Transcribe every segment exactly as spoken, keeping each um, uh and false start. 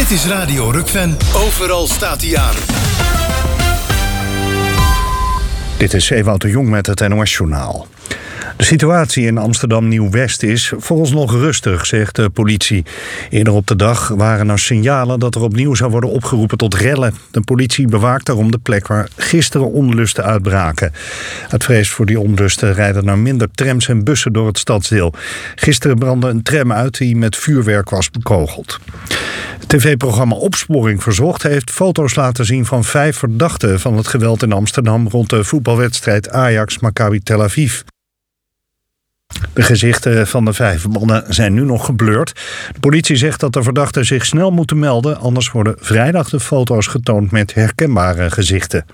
Dit is Radio Rukven. Overal staat hij aan. Dit is Ewout de Jong met het N O S-journaal. De situatie in Amsterdam-Nieuw-West is vooralsnog rustig, zegt de politie. Eerder op de dag waren er signalen dat er opnieuw zou worden opgeroepen tot rellen. De politie bewaakt daarom de plek waar gisteren onlusten uitbraken. Uit vrees voor die onlusten rijden er minder trams en bussen door het stadsdeel. Gisteren brandde een tram uit die met vuurwerk was bekogeld. Het tv-programma Opsporing Verzocht heeft foto's laten zien van vijf verdachten van het geweld in Amsterdam rond de voetbalwedstrijd Ajax-Maccabi Tel Aviv. De gezichten van de vijf mannen zijn nu nog geblurred. De politie zegt dat de verdachten zich snel moeten melden, anders worden vrijdag de foto's getoond met herkenbare gezichten.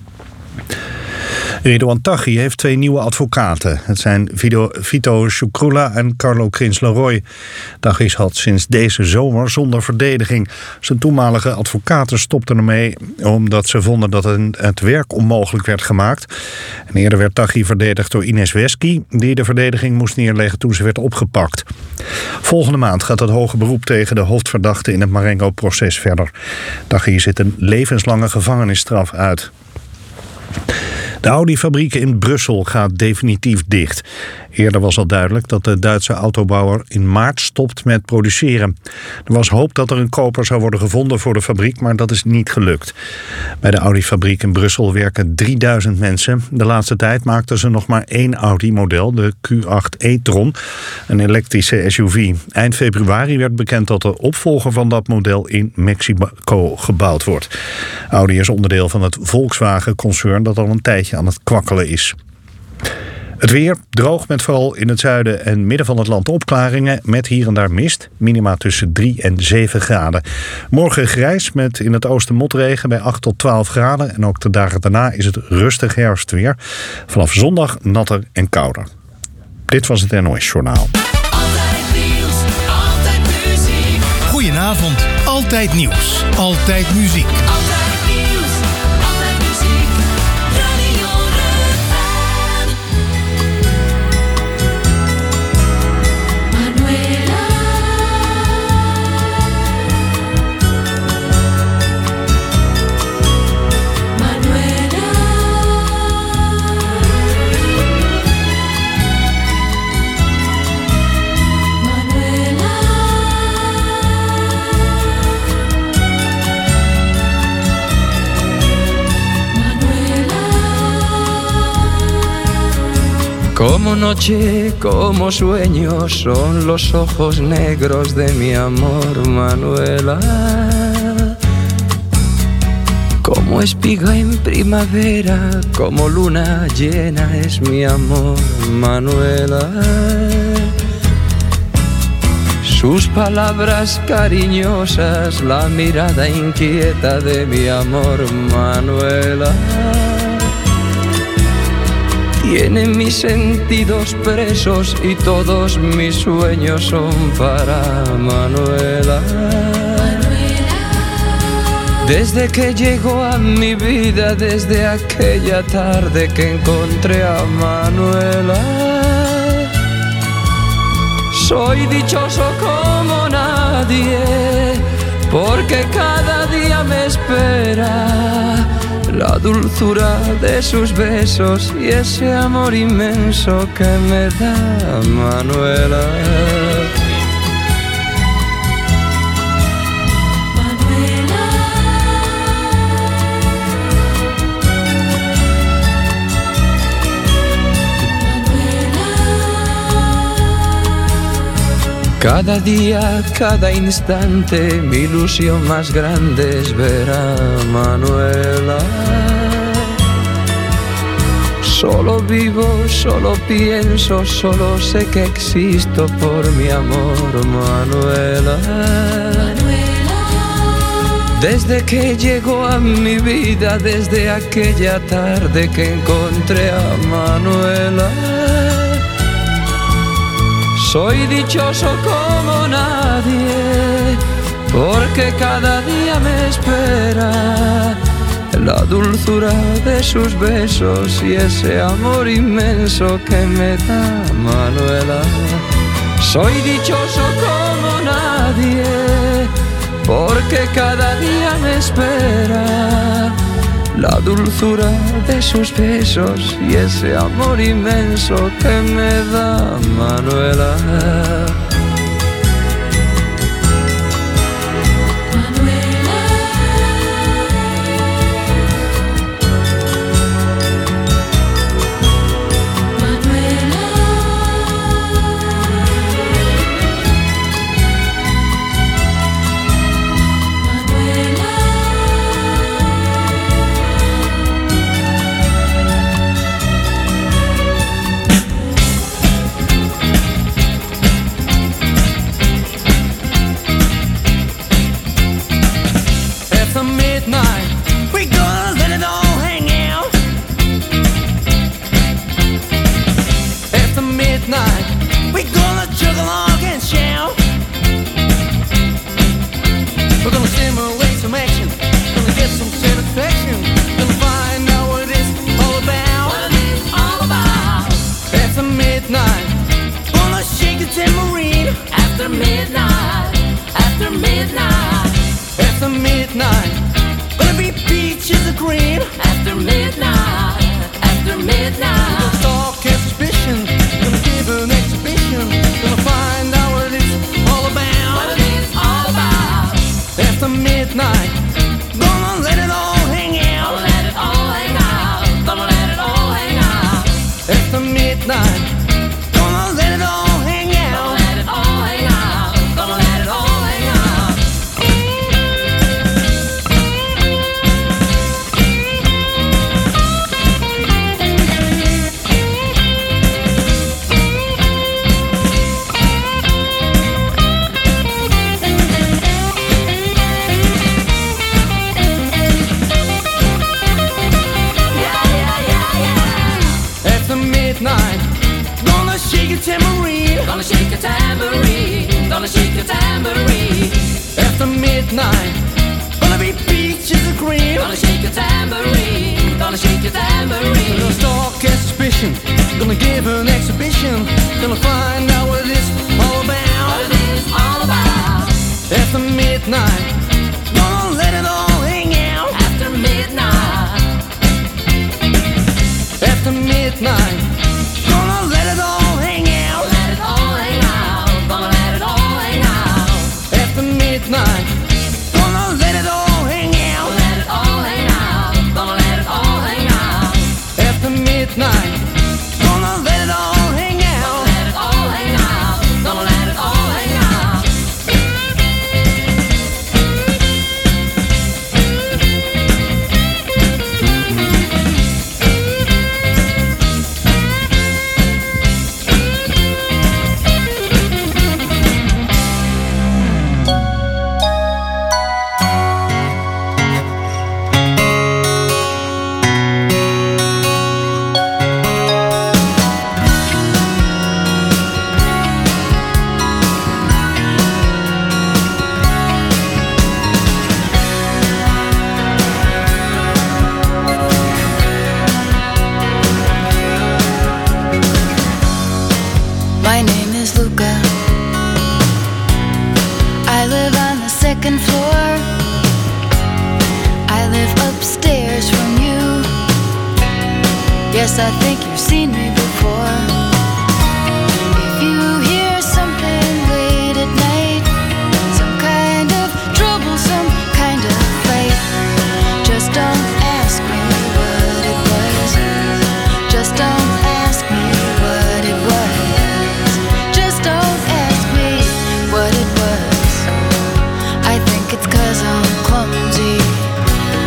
Ridouan Taghi heeft twee nieuwe advocaten. Het zijn Vito, Vito Chukrula en Carlo Crins-Leroy. Taghi had sinds deze zomer zonder verdediging. Zijn toenmalige advocaten stopten ermee omdat ze vonden dat het werk onmogelijk werd gemaakt. En eerder werd Taghi verdedigd door Ines Wesky, die de verdediging moest neerleggen toen ze werd opgepakt. Volgende maand gaat het hoge beroep tegen de hoofdverdachte in het Marengo-proces verder. Taghi zit een levenslange gevangenisstraf uit. De Audi-fabriek in Brussel gaat definitief dicht. Eerder was al duidelijk dat de Duitse autobouwer in maart stopt met produceren. Er was hoop dat er een koper zou worden gevonden voor de fabriek, maar dat is niet gelukt. Bij de Audi-fabriek in Brussel werken drieduizend mensen. De laatste tijd maakten ze nog maar één Audi-model, de Q acht e-tron, een elektrische S U V. Eind februari werd bekend dat de opvolger van dat model in Mexico gebouwd wordt. Audi is onderdeel van het Volkswagen-concern dat al een tijdje aan het kwakkelen is. Het weer droog met vooral in het zuiden en midden van het land opklaringen met hier en daar mist. Minima tussen drie en zeven graden. Morgen grijs met in het oosten motregen bij acht tot twaalf graden. En ook de dagen daarna is het rustig herfstweer. Vanaf zondag natter en kouder. Dit was het N O S-journaal. Altijd nieuws, altijd muziek. Goedenavond, altijd nieuws, altijd muziek. Altijd nieuws, altijd muziek. Radio Rukven. Manuela. Manuela. Manuela. Como noche, como sueño, son los ojos negros de mi amor, Manuela. Como espiga en primavera, como luna llena es mi amor, Manuela. Sus palabras cariñosas, la mirada inquieta de mi amor, Manuela. Tiene mis sentidos presos y todos mis sueños son para Manuela. Desde que llegó a mi vida, desde aquella tarde que encontré a Manuela, soy dichoso como nadie, porque cada día me espera la dulzura de sus besos y ese amor inmenso que me da Manuela. Cada día, cada instante, mi ilusión más grande es ver a Manuela. Solo vivo, solo pienso, solo sé que existo por mi amor, Manuela. Desde que llegó a mi vida, desde aquella tarde que encontré a Manuela, soy dichoso como nadie, porque cada día me espera la dulzura de sus besos y ese amor inmenso que me da Manuela. Soy dichoso como nadie, porque cada día me espera la dulzura de sus besos y ese amor inmenso que me da Manuela.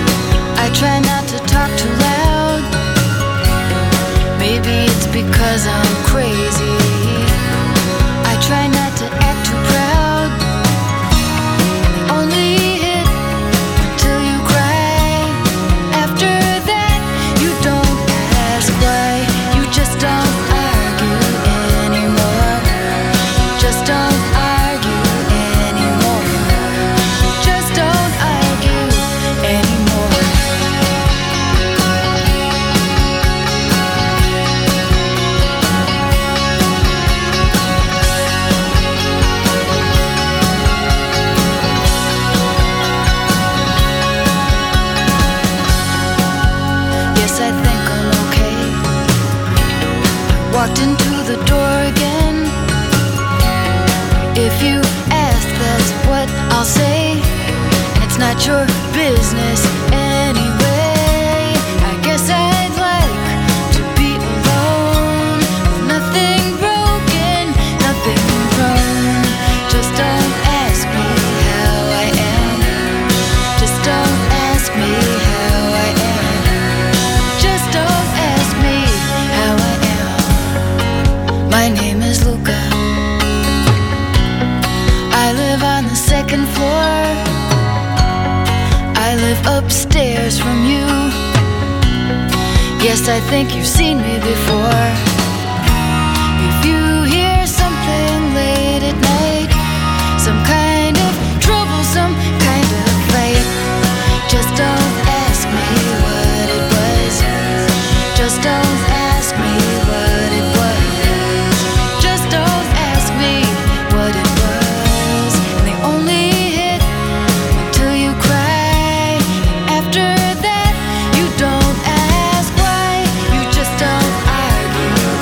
Try not to talk too loud. Maybe it's because I'm walked into the door again. If you ask, that's what I'll say, and it's not your business anyway. I guess I'd like to be alone, with nothing broken, nothing wrong. Just don't ask me how I am. Just don't ask me how I am. Just don't ask me how I am. My name is Luca. I live on the second floor. I live upstairs from you. Yes, I think you've seen me before. If you hear something late at night, some kind of trouble, some kind of fight, just don't ask me what it was. Just don't ask me what it was. Just don't ask me what it was. And they only hit until you cry. And after that, you don't ask why. You just don't argue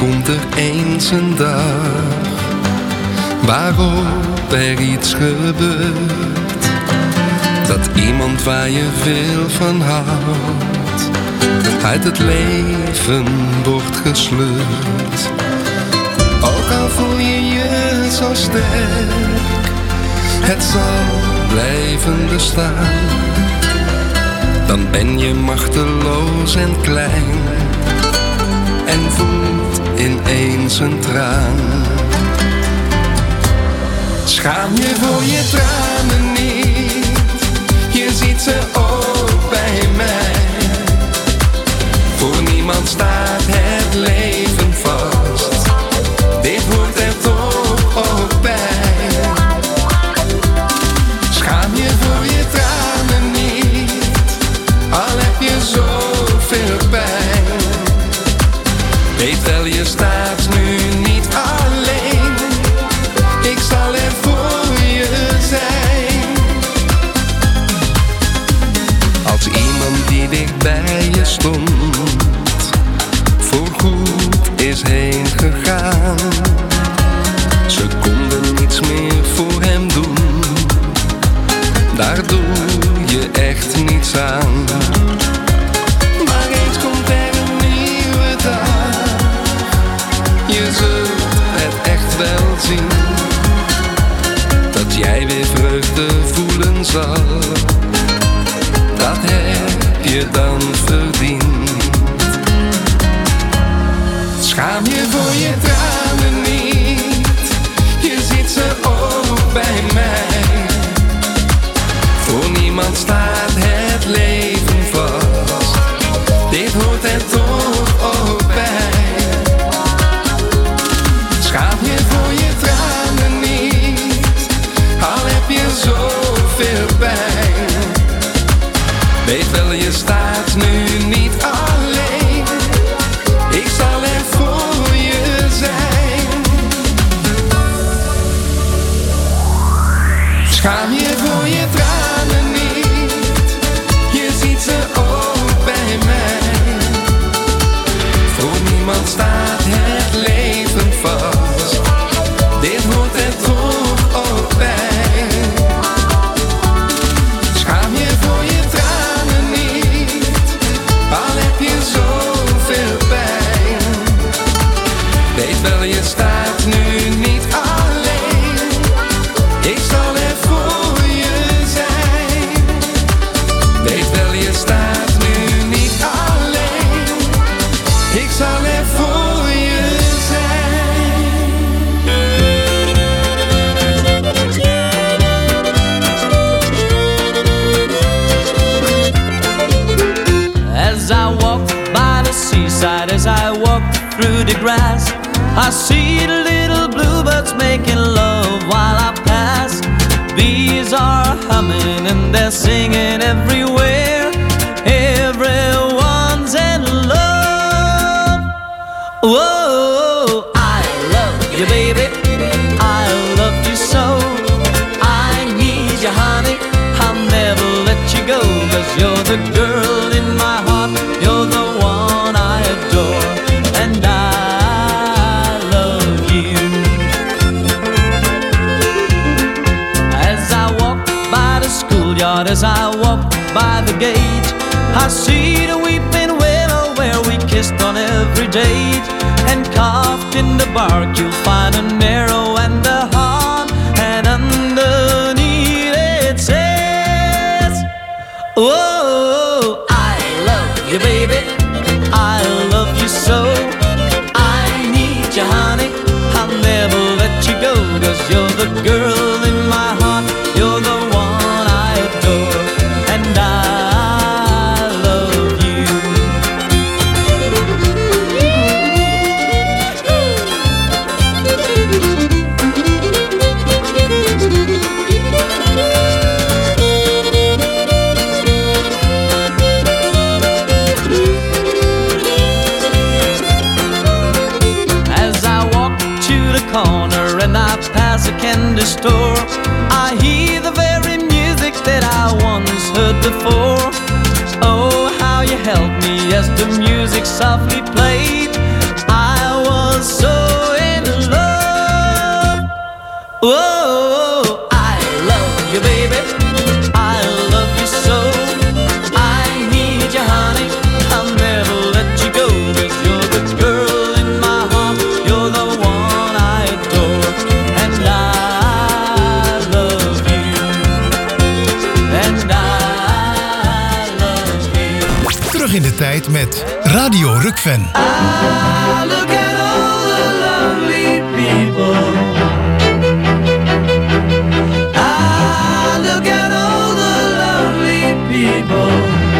komt er eens een dag waarop er iets gebeurt, dat iemand waar je veel van houdt uit het leven wordt gesleurd. Ook al voel je je zo sterk, het zal blijven bestaan. Dan ben je machteloos en klein en voelt ineens een traan. Schaam je voor je tranen niet, je ziet ze ook bij mij. Voor niemand staat het leven vast, dit hoort er toch ook bij. Schaam je voor je tranen niet, al heb je zoveel pijn. Weet wel, je staat nu niet alleen, ik zal er voor je zijn. Als iemand die dicht bij je stond voorgoed is heen gegaan, ze konden niets meer voor hem doen, daar doe je echt niets aan. Maar eens komt er een nieuwe dag, je zult het echt wel zien, dat jij weer vreugde voelen zal, dat heb je dan verdiend. Schaam je voor je tranen niet, je ziet ze ook bij mij. Voor niemand staat het leven vast, dit hoort er toch ook bij. Schaam je voor je tranen niet, al heb je zoveel pijn. Weet wel, je staat nu niet alleen, ik zal er voor je zijn. Schaam je voor je tranen niet, je ziet ze ook bij mij. Voor niemand staat het leven vast, dit hoort er toch ook bij. Schaam je voor je tranen niet, al heb je zoveel pijn. Weet wel, je staat nu niet alleen, ik zal er voor je zijn. Weet wel, je staat nu niet alleen, ik zal er voor je zijn. As I walk by the seaside, as I walk through the grass, I see the little bluebirds making love while I pass. Bees are humming and they're singing everywhere, everyone's in love. Whoa, I love you, baby, I love you so. I need you, honey, I'll never let you go, 'cause you're the girl in my heart, you're the one I adore, and I love you. As I walk by the schoolyard, as I walk by the gate, I see the weeping willow where we kissed on every date, and carved in the bark you'll find an arrow and a heart, and underneath it says, oh, I love you, baby, I love you so. I need you, honey, I'll never let you go, 'cause you're the girl in my heart, you're the one I adore, and I love you. Corner and I pass a candy store, I hear the very music that I once heard before. Oh, how you held me as the music softly played. I was Whoa, I love you, baby. I love you so. I need you, honey. I'll never let you go. 'Cause you're the girl in my heart. You're the one I adore. And I love you. And I love you. Terug in de tijd met Radio Rukven. Ah, look at all the lonely people. Ah, look at all the lonely people.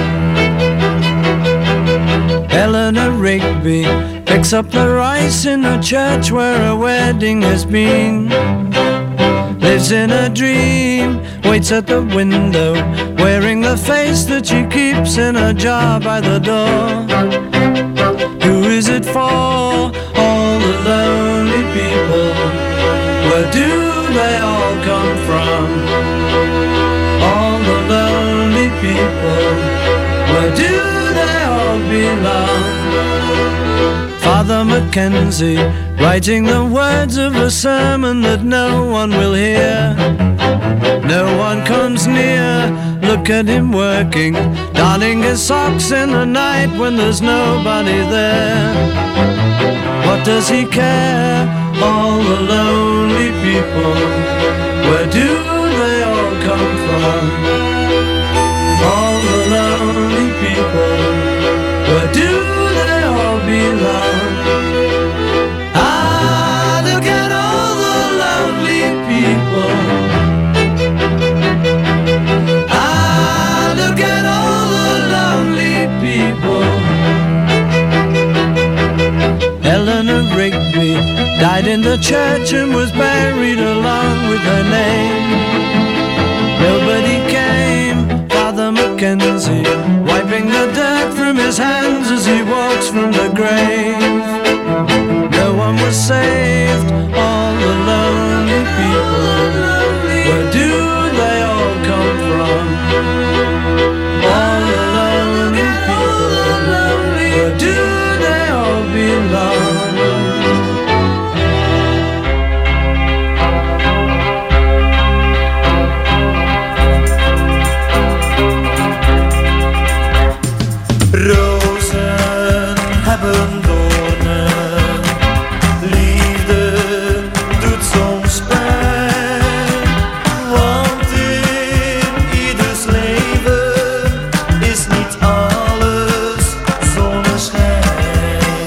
Eleanor Rigby picks up the rice in the church where a wedding has been. Lives in a dream, waits at the window, wearing the face that she keeps in a jar by the door. Who is it for? All the lonely people. Where do they all come from? All the lonely people. Where do they all belong? Father Mackenzie, writing the words of a sermon that no one will hear. No one comes near, look at him working, darning his socks in the night when there's nobody there. What does he care? All the lonely people, where do they all come from? All the lonely people, where do they all belong? Ah, look at all the lonely people. Ah, look at all the lonely people. Eleanor Rigby died in the church and was buried along with her name. Nobody came, Father Mackenzie, wiping the dirt from his hands as he walks from the grave. No one was saved, all the lonely people. Where do they all come from? All the lonely people. Where do they all belong? Rozen hebben doornen, liefde doet soms pijn, want in ieders leven is niet alles zonneschijn.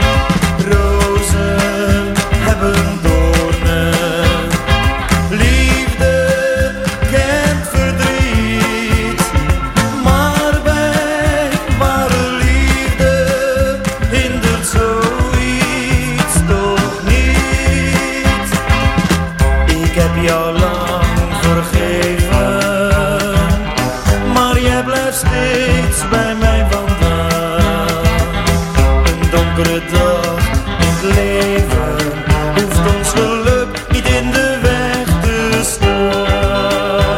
Rozen hebben doornen, liefde kent verdriet, maar bij ware liefde hindert zoiets toch niet. Ik heb jou lang vergeven, maar jij blijft steeds bij mij vandaan. Een donkere dag in het leven hoeft ons geluk niet in de weg te staan.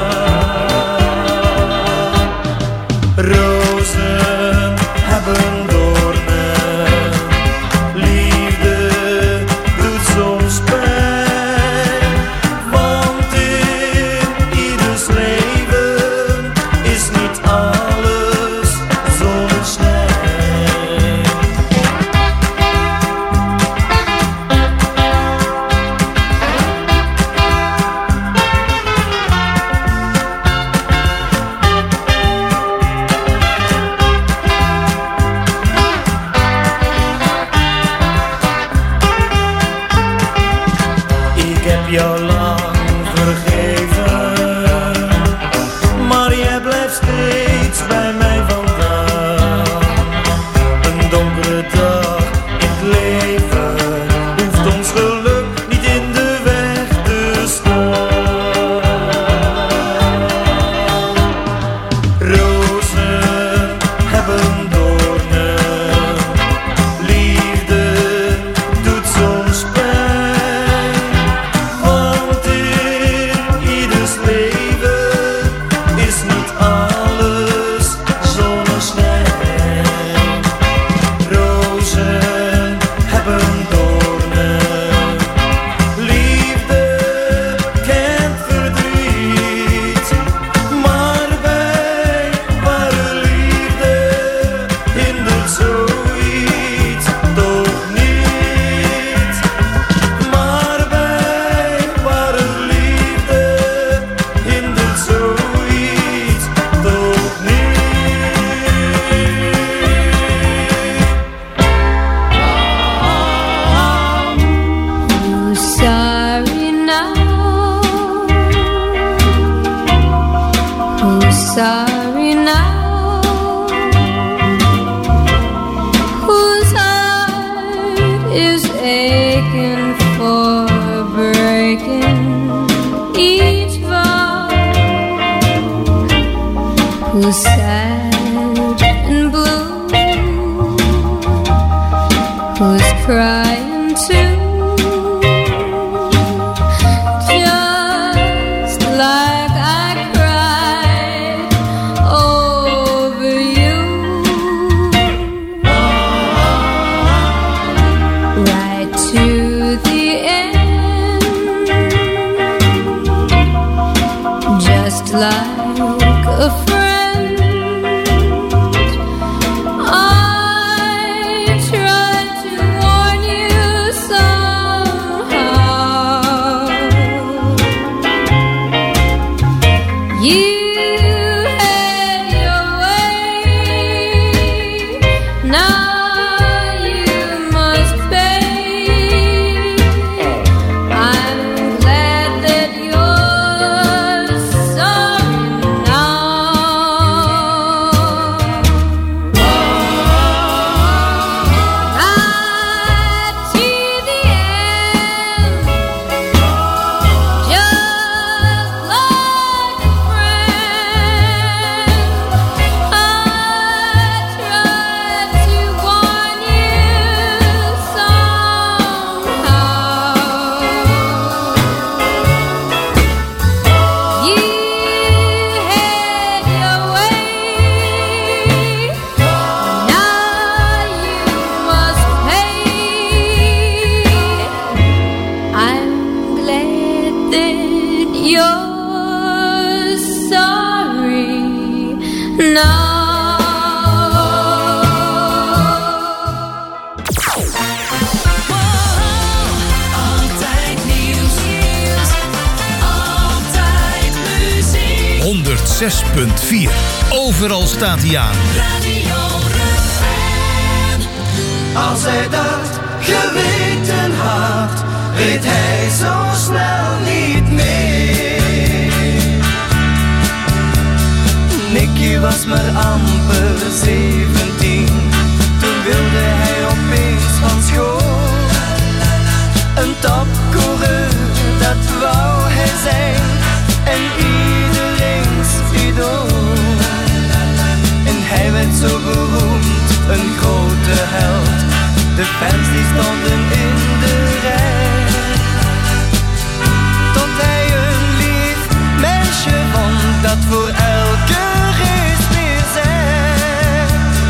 Rozen hebben doornen, liefde doet soms pijn, want in ieders leven is niet alles zonneschijn. Ik heb jou lang vergeven, maar jij blijft steeds bij mij vandaan. Een donkere dag in het leven hoeft ons geluk niet in de weg te staan. Rozen hebben doornen, liefde doet soms pijn, want who's sad and blue, who's crying too, just like I cried over you, right to the end, just like a friend. zes punt vier. Overal staat hij aan. Radio Rukven. Als hij dat geweten had, weet hij zo snel niet meer. Nicky was maar amper zeventien, toen wilde hij opeens van school. Een topcoureur, dat wou hij zijn, en iedereen's idool. En hij werd zo beroemd, een grote held. De fans die stonden in de rij, tot hij een lief meisje vond, dat voor elke race weer zei: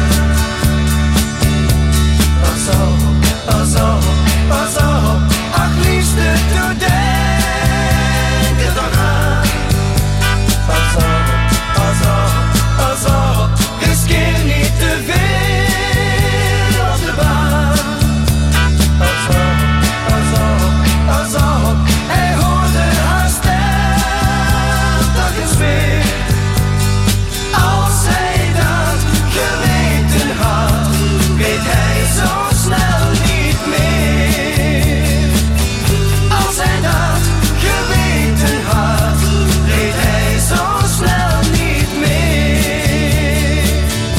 pas op, pas op, pas op, ach liefste, doe denk er toch aan. Pas op, pas op, pas op, riskeer niet te veel op de baan. Pas op, pas op, pas op, hij hoorde haar stem toch eens weer. Als hij dat geweten had, weet hij zo snel niet meer. Als hij dat geweten had, weet hij zo snel niet meer.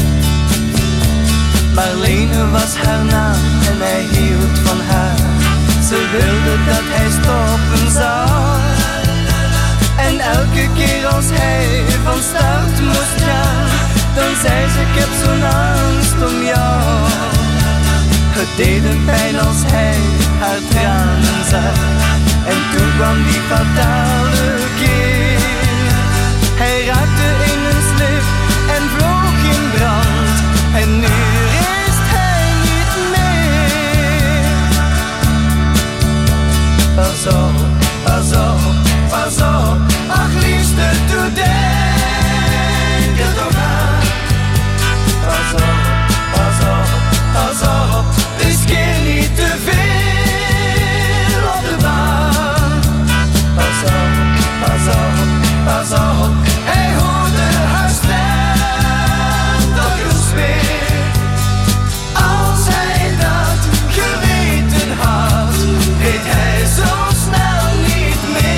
Marlene was haar naam en hij hield van haar. Ze wilde dat hij stoppen zou. En elke keer als hij van start moest gaan, dan zei ze: ik heb zo'n angst om jou. Het deed hem pijn als hij haar tranen zag. En toen kwam die fatale keer. Hij raakte in een slip en vloog in brand. En nu is hij niet meer. Pas op, pas op, pas op, ach liefste, doe denk er toch aan. Pas op, pas op, pas op, riskeer niet te veel op de baan. Pas op, pas op, pas op, hij hoorde haar stem toch eens weer. Als hij dat geweten had, weet hij zo snel niet meer.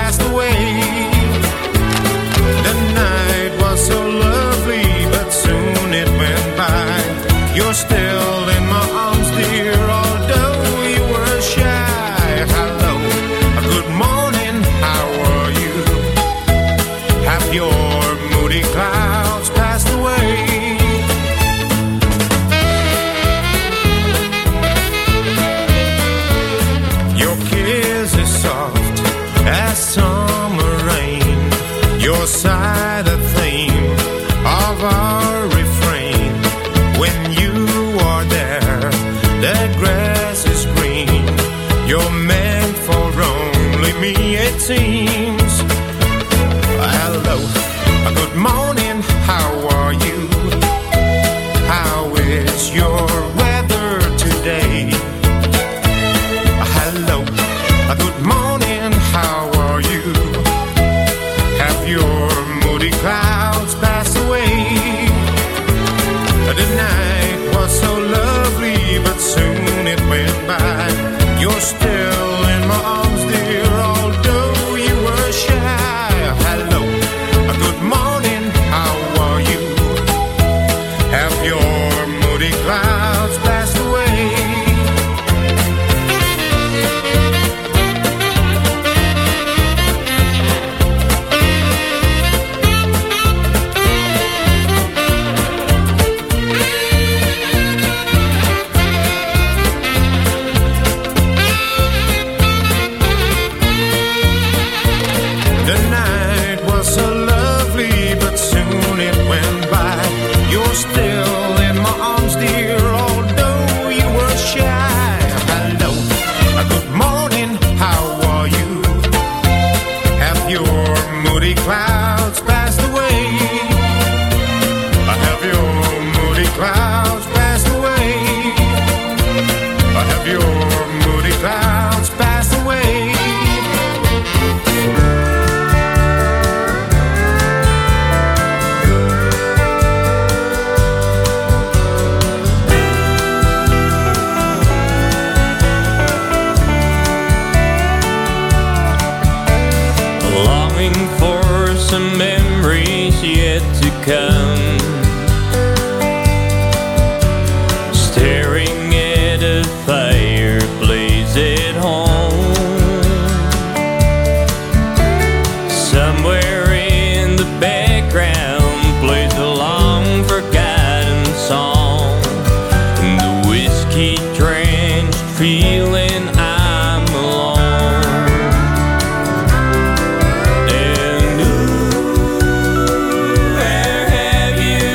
passed away. The night was so lovely, but soon it went by. You're still in my arms, dear, although you were shy. Hello, good morning, how are you? Have your moody clouds passed away? Your kiss is soft as summer rain. Your sigh the theme of our refrain. When you are there, the grass is green. You're meant for only me, it seems. Hello, good morning, how are you? How is your weather today? Hello, good morning, how are you? Have your moody clouds passed away? The night was so lovely, but soon it went by. You're still in my arms, dear, although you were shy. Hello, good morning, how are you? Have your moody clouds passed away? The night was so lovely, but soon it went by. You're still in my arms, dear, although you were shy. Hello, good morning, how are you? Have your moody clouds passed away? Have your moody clouds passed away? Have your moody clouds passed away? Longing for some memories yet to come. Staring at a fireplace at home. Somewhere in the background plays a long forgotten song. And the whiskey drenched feeling I'm alone. And ooh, where have you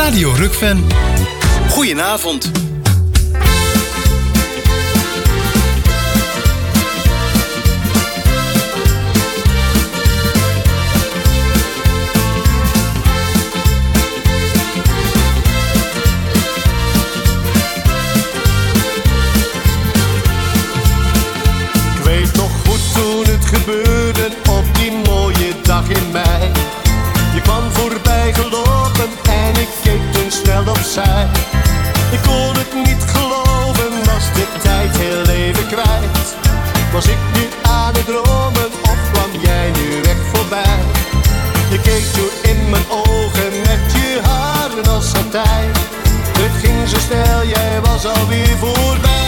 Radio Rukven. Goedenavond. Ik weet nog goed toen het gebeurde op die mooie dag in mei. Je kwam voorbij gelopen en ik keek toen snel opzij. Ik kon het niet geloven, was de tijd heel even kwijt. Was ik nu aan het dromen of kwam jij nu weg voorbij? Je keek toen in mijn ogen met je haren als satijn. Het ging zo snel, jij was alweer voorbij.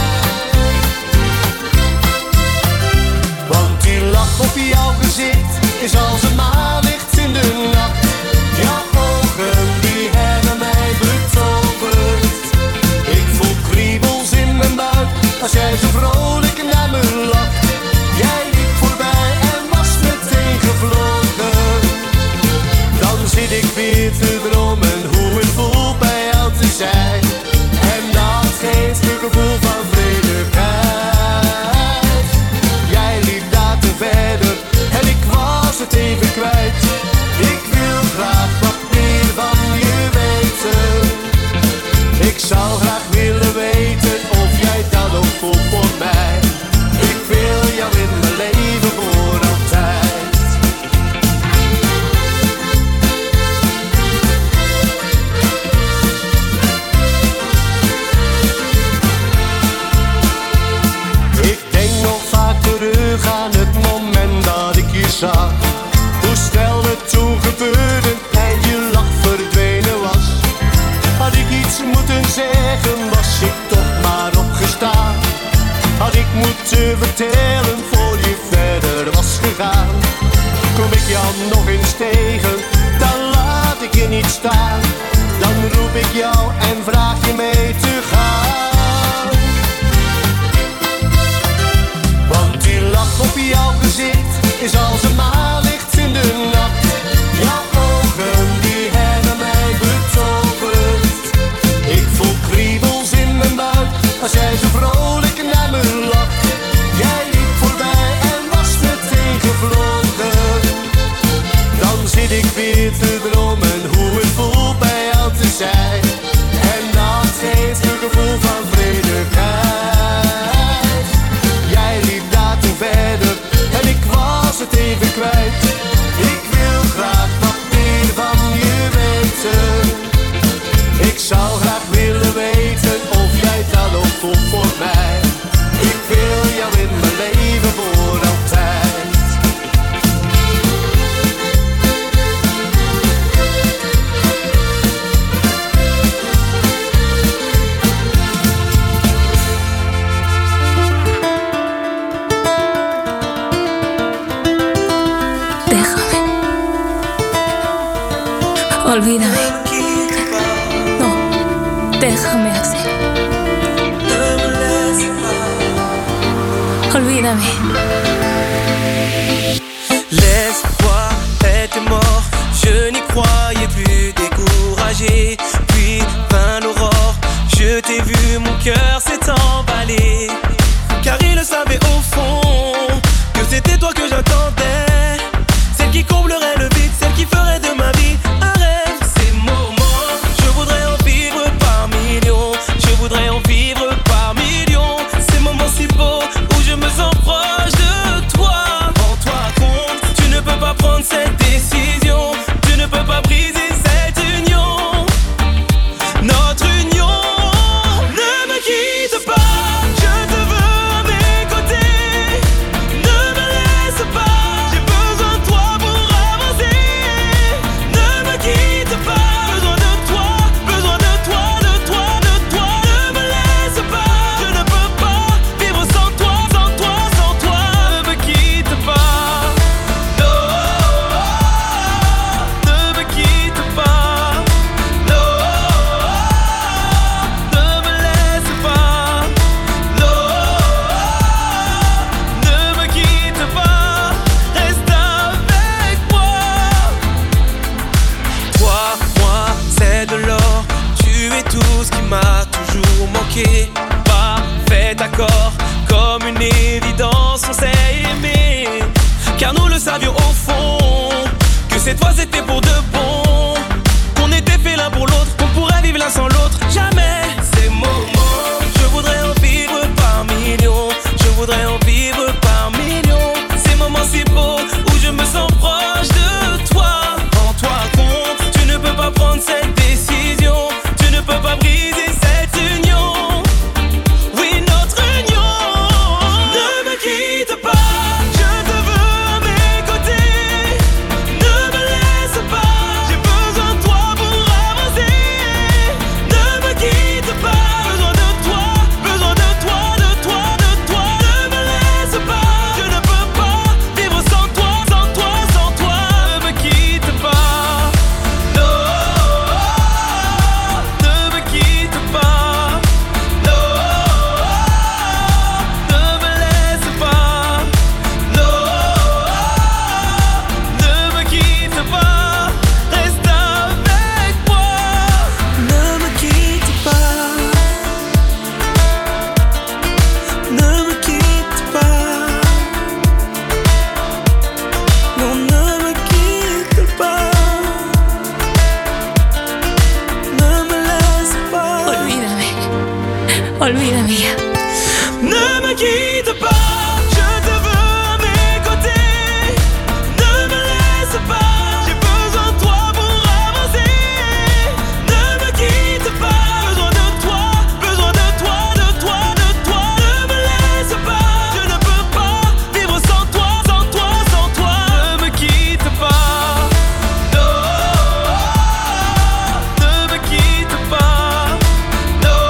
Want die lach op jouw gezicht is als een maanlicht in de nacht. Jouw ogen die hebben mij betoverd. Ik voel kriebels in mijn buik als jij zo vrolijk naar me lacht. Jij liep voorbij en was meteen gevlogen. Dan zit ik weer te dromen hoe het voelt bij jou te zijn. En dat geeft een gevoel van vredigheid. Jij liep daar te verder en ik was het even kwijt. Ik wil graag wat meer van je weten. Ik zou graag willen weten of jij dat ook voelt voor mij. Ik wil jou in mijn leven voor altijd. Ik denk nog vaak terug aan het moment dat ik je zag. Hoe snel het toen gebeurde en je lach verdwenen was. Had ik iets moeten zeggen, was ik toch maar opgestaan. Had ik moeten vertellen voor je verder was gegaan. Kom ik jou nog eens tegen, dan laat ik je niet staan. Dan roep ik jou en vraag je mee te gaan. Want die lach op jouw gezicht is als een maanlicht in de nacht. Jouw ogen die hebben mij betoverd. Ik voel kriebels in mijn buik als jij zo vrolijk naar me lacht. Jij liep voorbij en was meteen gevlogen. Dan zit ik weer te dromen hoe het voelt bij jou te zijn. En dat geeft een gevoel van vredigheid. Jij liep daar te verder en ik was het even kwijt. Ik wil graag wat meer van je weten. Ik zou graag willen weten of jij dat ook voelt voor mij. Ik wil jou in mijn leven voor altijd. Déjame. Olvídame. No, déjame hacer. Olvídame. Laisse-moi être mort, je n'y croyais plus découragé. Puis vint l'aurore, je t'ai vu, mon cœur s'est emballé. Car il le savait au fond, que c'était toi que j'attendais. Celle qui comblerait le vide, celle qui ferait de ma vie un rêve. Ces moments, je voudrais en vivre par millions. Je voudrais en vivre par millions. Ces moments si beaux où je me sens proche de toi. Rends-toi compte, tu ne peux pas prendre cette décision. Tu ne peux pas briser cette union. car nous le savions au fond, que cette fois c'était pour de bon, qu'on était fait l'un pour l'autre, qu'on pourrait vivre l'un sans l'autre. Jamais ces moments, je voudrais en vivre par millions, je voudrais en vivre par millions. Ces moments si beaux où je me sens proche de toi. Rends-toi compte, tu ne peux pas prendre cette décision, tu ne peux pas briser cette union. Oui, notre union. Ne me quitte pas. Olvídame ya. Ne me quitte pas, je te veux à mes côtés. Ne me laisse pas, j'ai besoin de toi pour avancer. Ne me quitte pas, besoin de toi, besoin de toi, de toi, de toi. Ne me laisse pas, je ne peux pas vivre sans toi, sans toi, sans toi. Ne me quitte pas, non, ne me quitte pas, non.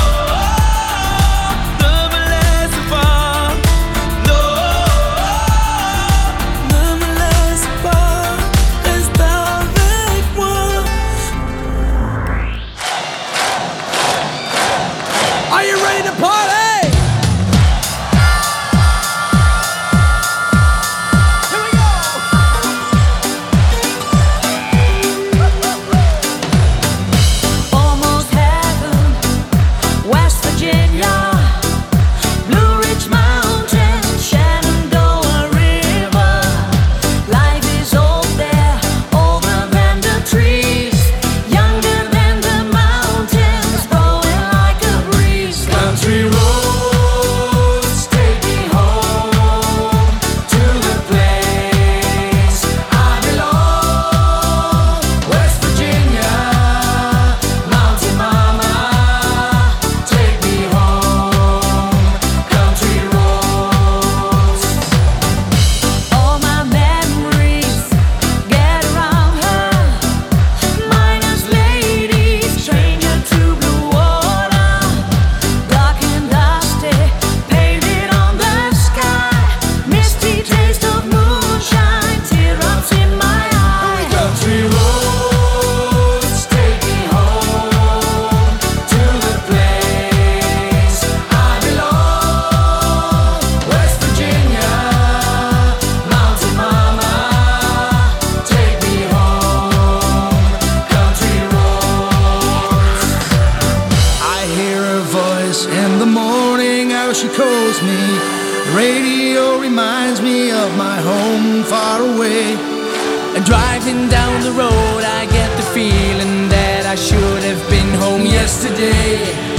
Driving down the road, I get the feeling that I should have been home yesterday.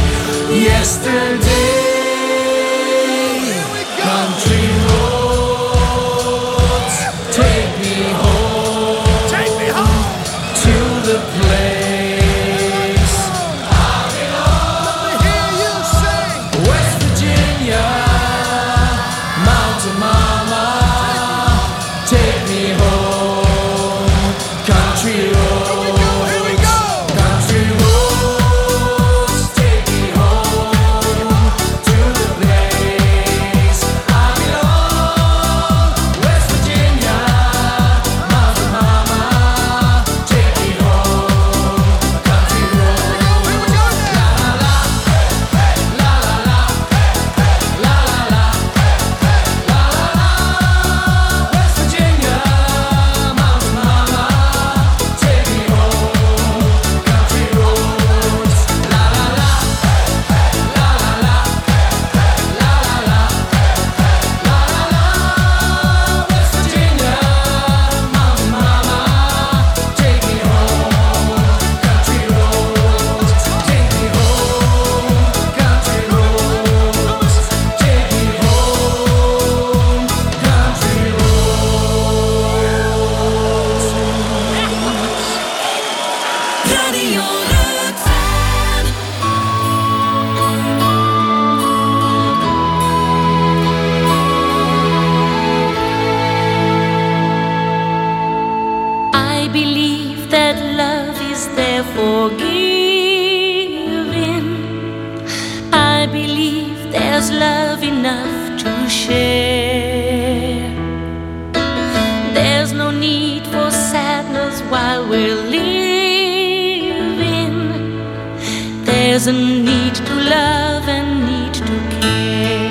Yesterday, country roads, take me home, take me home to the place I belong. Let me hear you sing. West Virginia, Mountain Mama, take me home. Country roads, here we go. Country roads, take me home. was love enough to share. There's no need for sadness while we're living. There's a need to love and need to care.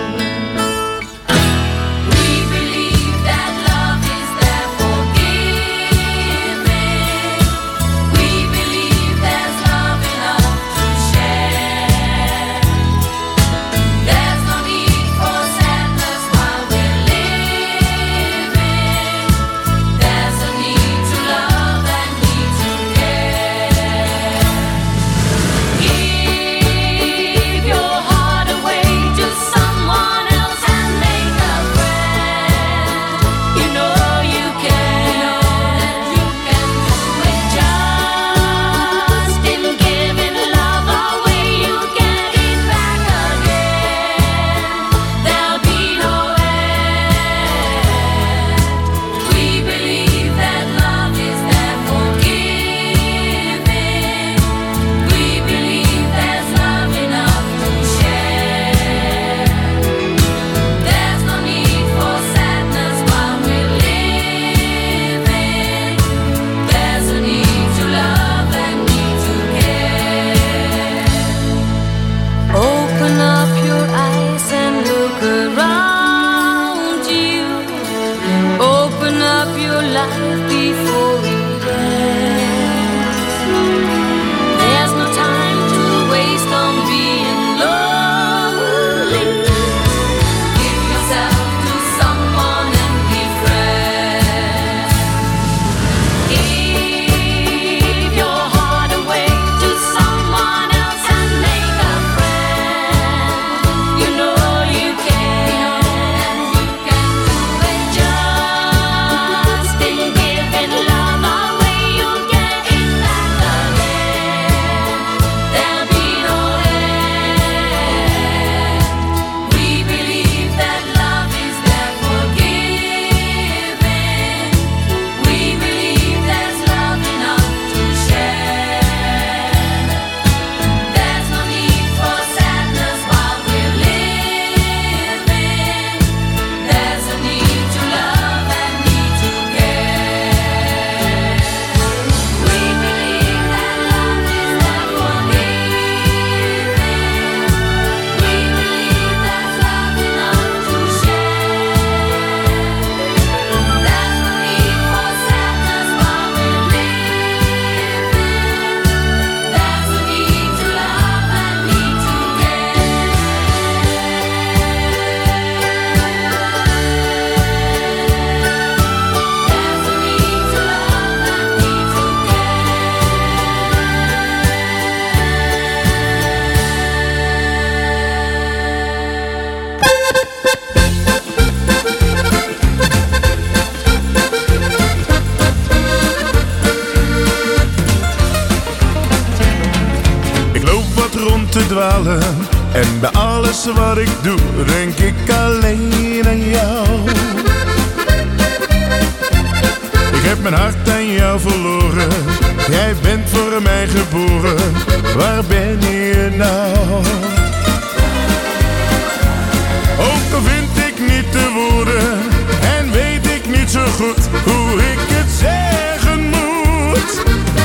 En bij alles wat ik doe, denk ik alleen aan jou. Ik heb mijn hart aan jou verloren. Jij bent voor mij geboren. Waar ben je nou? Ook al vind ik niet de woorden en weet ik niet zo goed hoe ik het zeggen moet.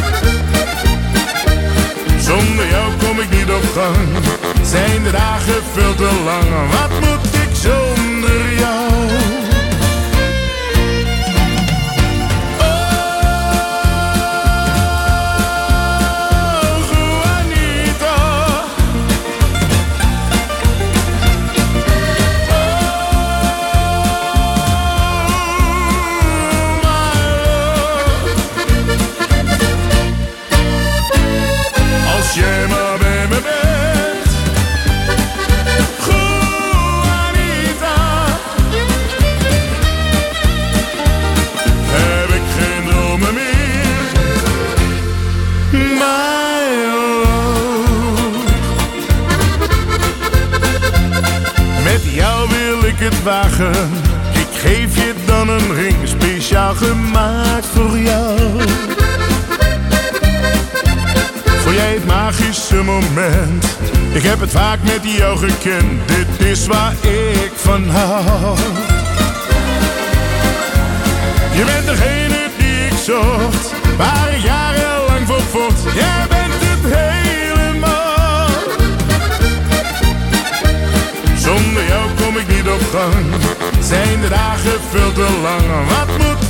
Zonder jou kom ik niet op gang. Zijn de dagen veel te lang. Wat moet ik zonder jou? Oh, Juanita. Oh, my love. Als jij maar bij me bent, het wagen. Ik geef je dan een ring, speciaal gemaakt voor jou. Voor jij het maar magische moment. Ik heb het vaak met jou gekend, dit is waar ik van hou. Je bent degene die ik zocht, waar ik jarenlang voor vocht. Jij bent het helemaal. Zonder jou kom ik niet op gang, zijn de dagen veel te lang. Wat moet